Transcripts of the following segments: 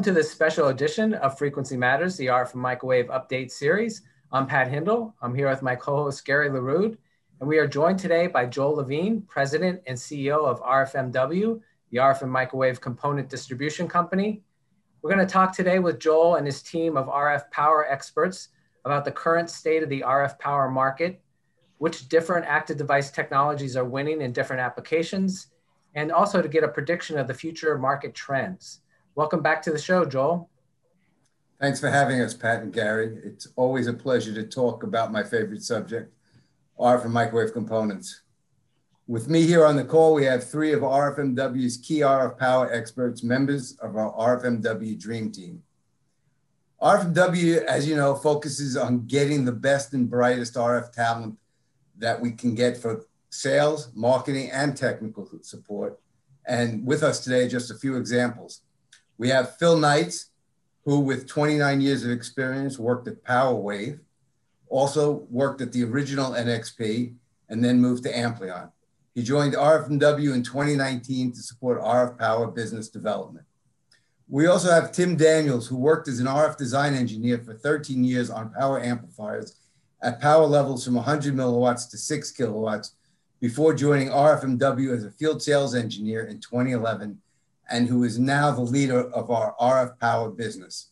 to this special edition of Frequency Matters, the RF and Microwave Update Series. I'm Pat Hindle. I'm here with my co-host Gary LaRude, and we are joined today by Joel Levine, President and CEO of RFMW, the RF and Microwave Component Distribution Company. We're going to talk today with Joel and his team of RF power experts about the current state of the RF power market, which different active device technologies are winning in different applications, and also to get a prediction of the future market trends. Welcome back to the show, Joel. Thanks for having us, Pat and Gary. It's always a pleasure to talk about my favorite subject, RF and microwave components. With me here on the call, we have three of RFMW's key RF power experts, members of our RFMW Dream Team. RFMW, as you know, focuses on getting the best and brightest RF talent that we can get for sales, marketing, and technical support. And with us today, just a few examples. We have Phil Knights, who with 29 years of experience worked at PowerWave, also worked at the original NXP, and then moved to Amplion. He joined RFMW in 2019 to support RF power business development. We also have Tim Daniels, who worked as an RF design engineer for 13 years on power amplifiers at power levels from 100 milliwatts to 6 kilowatts before joining RFMW as a field sales engineer in 2011, and who is now the leader of our RF power business.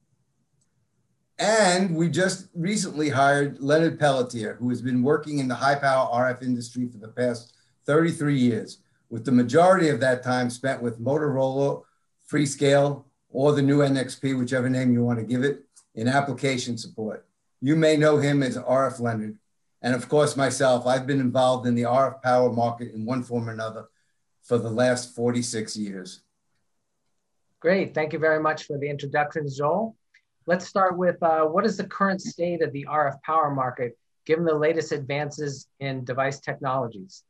And we just recently hired Leonard Pelletier, who has been working in the high power RF industry for the past 33 years, with the majority of that time spent with Motorola, Freescale, or the new NXP, whichever name you want to give it, in application support. You may know him as RF Leonard. And of course, myself, I've been involved in the RF power market in one form or another for the last 46 years. Great, thank you very much for the introduction, Joel. Let's start with what is the current state of the RF power market, given the latest advances in device technologies?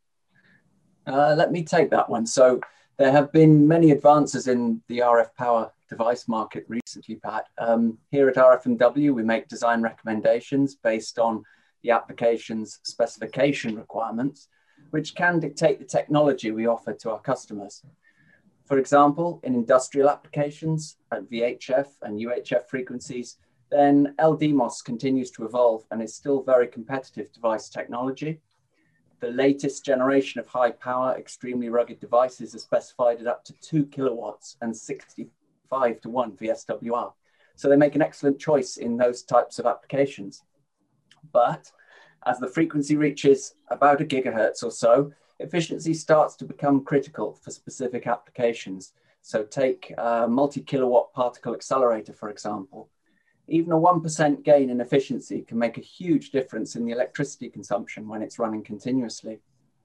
Let me take that one. So there have been many advances in the RF power device market recently, Pat. Here at RFMW, we make design recommendations based on the application's specification requirements, which can dictate the technology we offer to our customers. For example, in industrial applications at VHF and UHF frequencies, then LDMOS continues to evolve and is still very competitive device technology. The latest generation of high power, extremely rugged devices are specified at up to 2 kilowatts and 65:1 VSWR. So they make an excellent choice in those types of applications. But as the frequency reaches about a gigahertz or so, efficiency starts to become critical for specific applications. So take a multi-kilowatt particle accelerator, for example. Even a 1% gain in efficiency can make a huge difference in the electricity consumption when it's running continuously.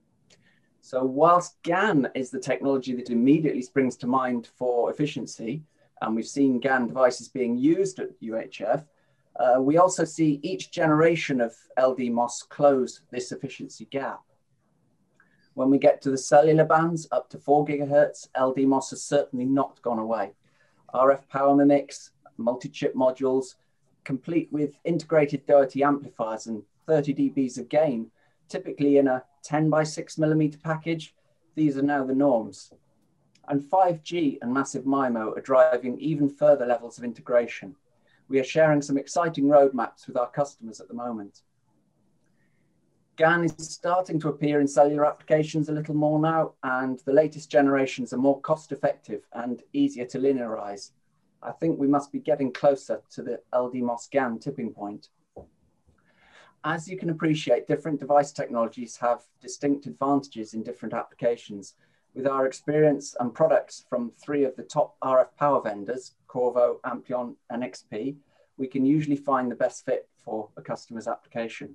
So whilst GaN is the technology that immediately springs to mind for efficiency, and we've seen GaN devices being used at UHF, we also see each generation of LDMOS close this efficiency gap. When we get to the cellular bands up to 4 gigahertz, LDMOS has certainly not gone away. RF power mimics, multi-chip modules, complete with integrated Doherty amplifiers and 30 dBs of gain, typically in a 10 by 6 millimeter package. These are now the norms. And 5G and massive MIMO are driving even further levels of integration. We are sharing some exciting roadmaps with our customers at the moment. GaN is starting to appear in cellular applications a little more now, and the latest generations are more cost-effective and easier to linearize. I think we must be getting closer to the LDMOS GaN tipping point. As you can appreciate, different device technologies have distinct advantages in different applications. With our experience and products from three of the top RF power vendors, Qorvo, Amplion, and NXP, we can usually find the best fit for a customer's application.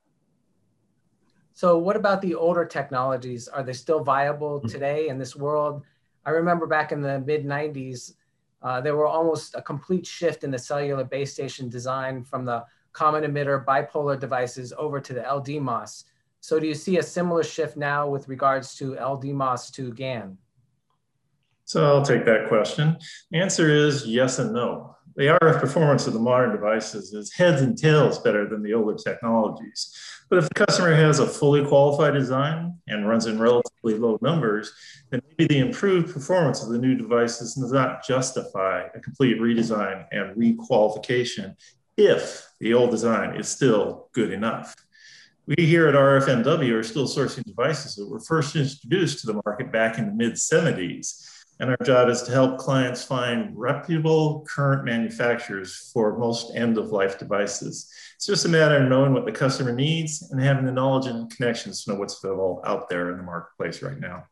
So what about the older technologies? Are they still viable today in this world? I remember back in the mid-90s, there were almost a complete shift in the cellular base station design from the common emitter bipolar devices over to the LDMOS. So do you see a similar shift now with regards to LDMOS to GaN? So I'll take that question. The answer is yes and no. the RF performance of the modern devices is heads and tails better than the older technologies. But if the customer has a fully qualified design and runs in relatively low numbers, then maybe the improved performance of the new devices does not justify a complete redesign and requalification if the old design is still good enough. We here at RFMW are still sourcing devices that were first introduced to the market back in the mid-70s. And our job is to help clients find reputable current manufacturers for most end-of-life devices. It's just a matter of knowing what the customer needs and having the knowledge and connections to know what's available out there in the marketplace right now.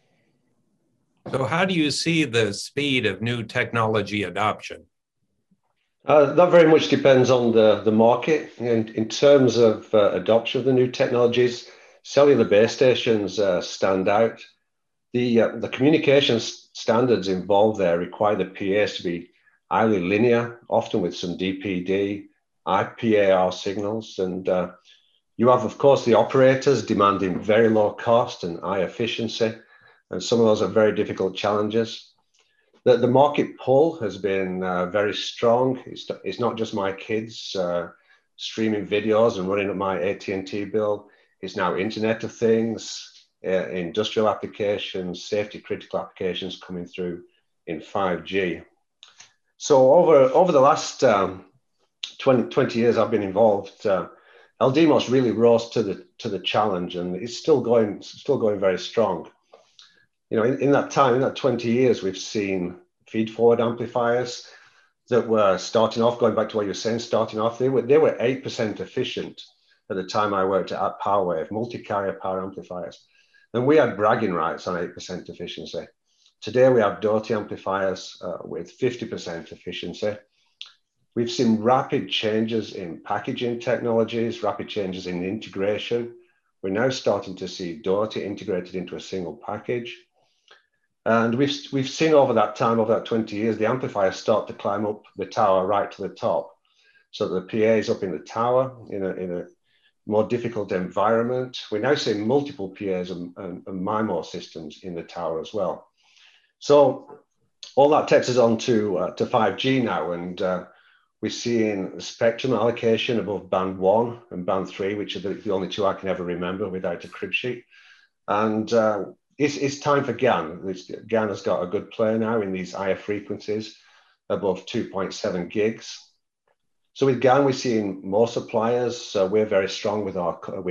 So how do you see the speed of new technology adoption? That very much depends on the market. In terms of adoption of the new technologies, cellular base stations stand out. The communications standards involved there require the PAs to be highly linear, often with some DPD, IPAR signals. And you have, of course, the operators demanding very low cost and high efficiency. And some of those are very difficult challenges. The market pull has been very strong. It's not just my kids streaming videos and running up my AT&T bill. It's now Internet of Things, industrial applications, safety critical applications coming through in 5G. So over the last 20 years I've been involved, LDMOS really rose to the challenge, and it's still going very strong. You know, in that time, in that 20 years, we've seen feed-forward amplifiers that were starting off, going back to what you were saying, starting off, they were 8% efficient at the time I worked at PowerWave, multi-carrier power amplifiers. And we had bragging rights on 8% efficiency. Today, we have Doty amplifiers with 50% efficiency. We've seen rapid changes in packaging technologies, rapid changes in integration. We're now starting to see Doty integrated into a single package. And we've seen over that time, over that 20 years, the amplifiers start to climb up the tower right to the top. So the PA is up in the tower in a more difficult environment. We're now seeing multiple PAs and MIMO systems in the tower as well. So all that takes us on to 5G now, and we're seeing spectrum allocation above band 1 and band 3, which are the only two I can ever remember without a crib sheet. And it's time for GaN. GaN has got a good play now in these higher frequencies above 2.7 gigs. So with GaN, we're seeing more suppliers. We're very strong with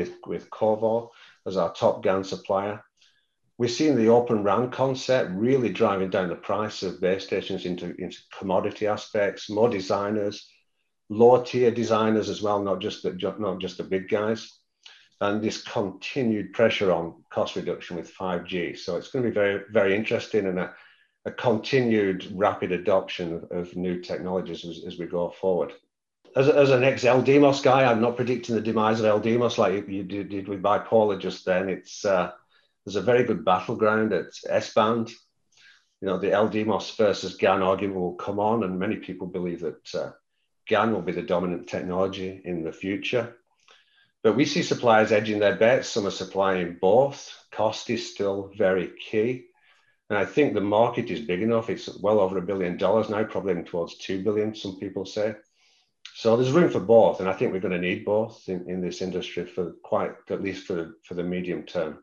Qorvo as our top GaN supplier. We're seeing the Open RAN concept really driving down the price of base stations into commodity aspects, more designers, lower tier designers as well, not just the big guys. And this continued pressure on cost reduction with 5G. So it's going to be very, very interesting, and a continued rapid adoption of new technologies as we go forward. As an ex-LDMOS guy, I'm not predicting the demise of LDMOS like you did with bipolar just then. There's a very good battleground at S-band. You know, the LDMOS versus GaN argument will come on, and many people believe that GaN will be the dominant technology in the future. But we see suppliers edging their bets. Some are supplying both. Cost is still very key. And I think the market is big enough. It's well over $1 billion now, probably towards 2 billion, some people say. So there's room for both. And I think we're going to need both in this industry for at least for the medium term.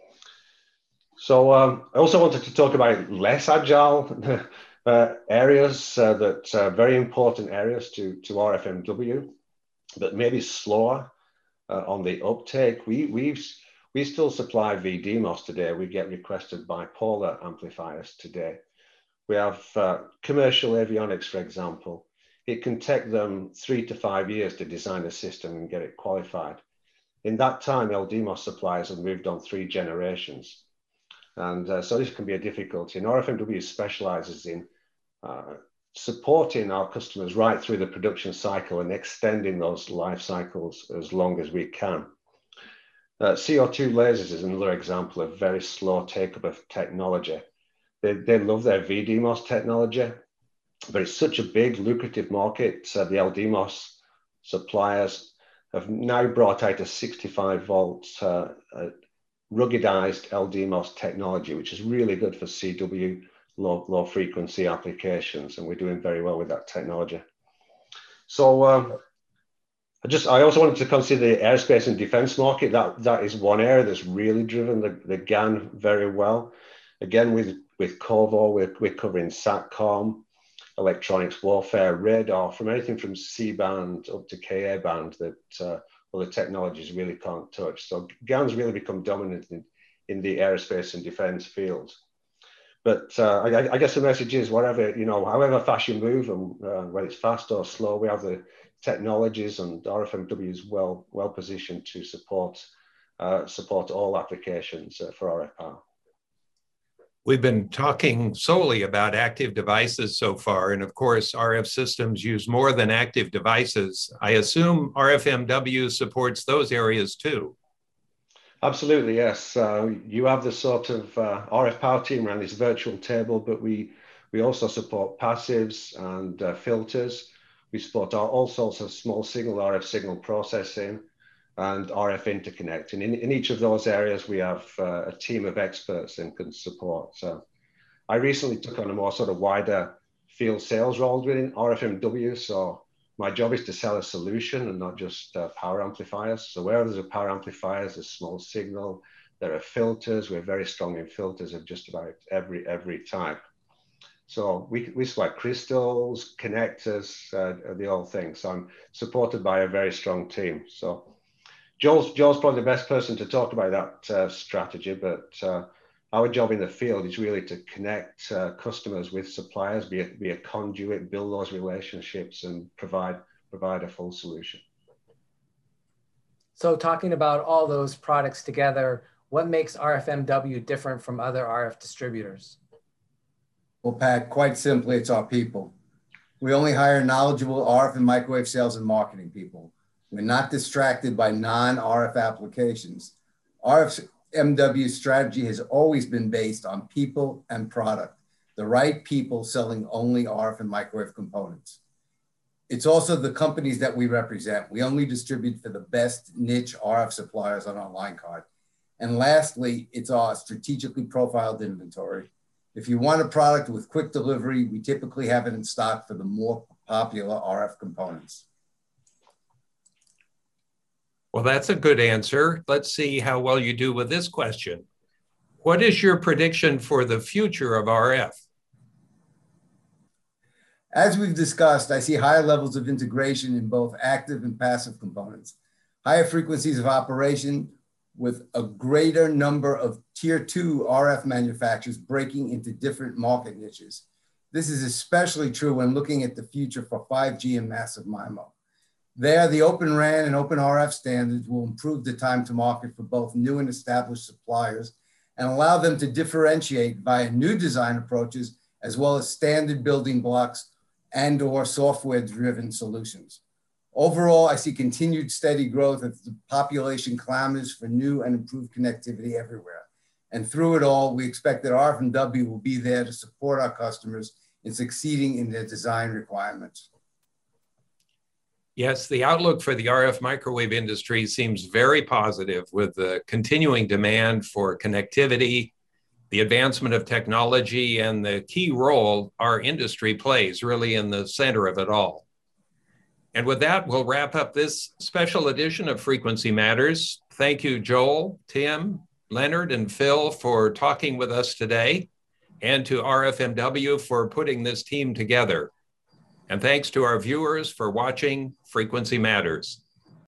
So I also wanted to talk about less agile areas that are very important areas to RFMW, but maybe slower on the uptake. We still supply VDMOS today. We get requested bipolar amplifiers today. We have commercial avionics, for example. It can take them 3 to 5 years to design a system and get it qualified. In that time, LDMOS suppliers have moved on 3 generations. And so this can be a difficulty. And RFMW specializes in supporting our customers right through the production cycle and extending those life cycles as long as we can. CO2 lasers is another example of very slow take-up of technology. They love their VDMOS technology, but it's such a big, lucrative market. The LDMOS suppliers have now brought out a 65 volt ruggedized LDMOS technology, which is really good for CW, low frequency applications, and we're doing very well with that technology. So I also wanted to consider the aerospace and defense market. That is one area that's really driven the GaN very well. Again, with COVO, we're covering SATCOM, electronics warfare, radar, from anything from C-band up to Ka band that other technologies really can't touch. So GaN's really become dominant in the aerospace and defense fields. But I guess the message is, whatever, however fast you move, and whether it's fast or slow, we have the technologies, and RFMW is well positioned to support all applications for RF power. We've been talking solely about active devices so far, and of course, RF systems use more than active devices. I assume RFMW supports those areas too. Absolutely, yes. You have the sort of RF power team around this virtual table, but we also support passives and filters. We support all sorts of small signal RF signal processing and RF interconnect. And in each of those areas, we have a team of experts and can support. So I recently took on a more sort of wider field sales role within RFMW. So my job is to sell a solution and not just power amplifiers. So wherever there's a power amplifiers, there's small signal, there are filters. We're very strong in filters of just about every type. So we supply crystals, connectors, the whole thing. So I'm supported by a very strong team. So Joel's probably the best person to talk about that strategy, but our job in the field is really to connect customers with suppliers, be a conduit, build those relationships, and provide a full solution. So talking about all those products together, what makes RFMW different from other RF distributors? Well, Pat, quite simply, it's our people. We only hire knowledgeable RF and microwave sales and marketing people. We're not distracted by non-RF applications. RFMW's strategy has always been based on people and product, the right people selling only RF and microwave components. It's also the companies that we represent. We only distribute for the best niche RF suppliers on our line card. And lastly, it's our strategically profiled inventory. If you want a product with quick delivery, we typically have it in stock for the more popular RF components. Well, that's a good answer. Let's see how well you do with this question. What is your prediction for the future of RF? As we've discussed, I see higher levels of integration in both active and passive components, higher frequencies of operation with a greater number of tier 2 RF manufacturers breaking into different market niches. This is especially true when looking at the future for 5G and massive MIMO. There, the Open RAN and Open RF standards will improve the time to market for both new and established suppliers and allow them to differentiate via new design approaches as well as standard building blocks and/or software-driven solutions. Overall, I see continued steady growth as the population clamors for new and improved connectivity everywhere. And through it all, we expect that RFMW will be there to support our customers in succeeding in their design requirements. Yes, the outlook for the RF microwave industry seems very positive, with the continuing demand for connectivity, the advancement of technology, and the key role our industry plays really in the center of it all. And with that, we'll wrap up this special edition of Frequency Matters. Thank you, Joel, Tim, Leonard, and Phil for talking with us today, and to RFMW for putting this team together. And thanks to our viewers for watching Frequency Matters.